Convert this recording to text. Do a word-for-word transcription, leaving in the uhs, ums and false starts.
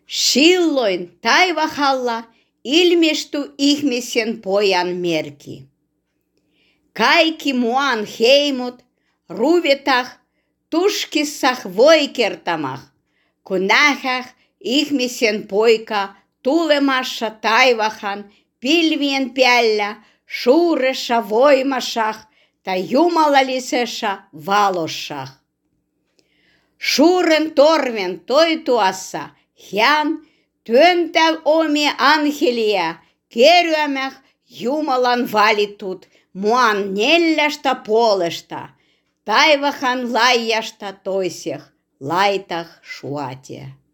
Silloin taivahalla ilmestyi ihmisen pojan merkki. Kaikki maan heimot ruvetah tuskissah voikertamah, kun nähdään ihmisen poika tulemassa taivahan pilvien päällä suuressa voimassah tai jumalallisessa valossah. Suuren torven toituassa hän työntää omia angelia keräämään Jumalan valitut maan neljästä puolesta, taivahan laajasta toiseen laitah suotia.